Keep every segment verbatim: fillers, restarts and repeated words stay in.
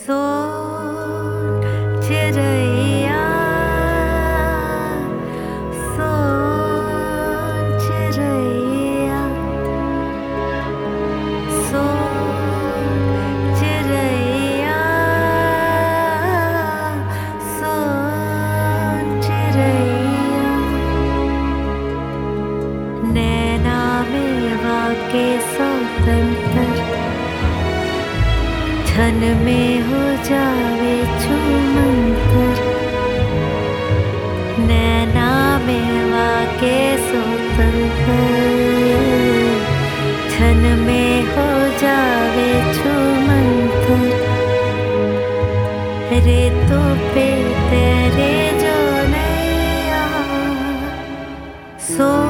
सोन चिरैया सोन चिरैया सोन चिरैया सोन चिरैया नैना में वाके स्वतंत्र क्षण में हो जावे छूमंतर नैना में वाके स्वतंत्र क्षण में हो जावे छूमंतर रे तो पे तेरे जो नैया सो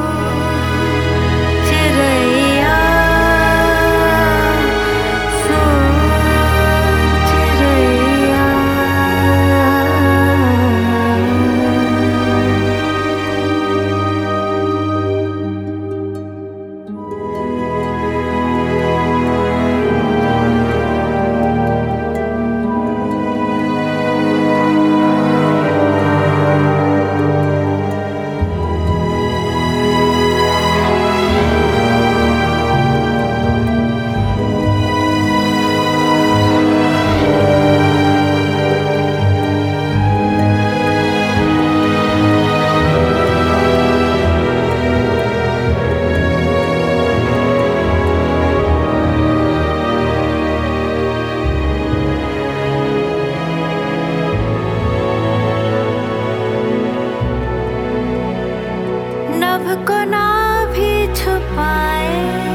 को ना भी छुपाए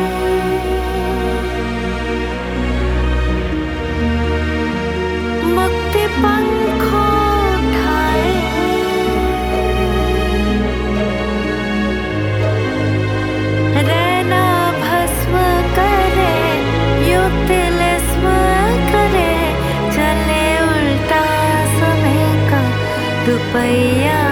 मुक्ति पंखों उठाए रहना भस्म करे युग तिलिस्म करे चले उल्टा समय का दुपहिया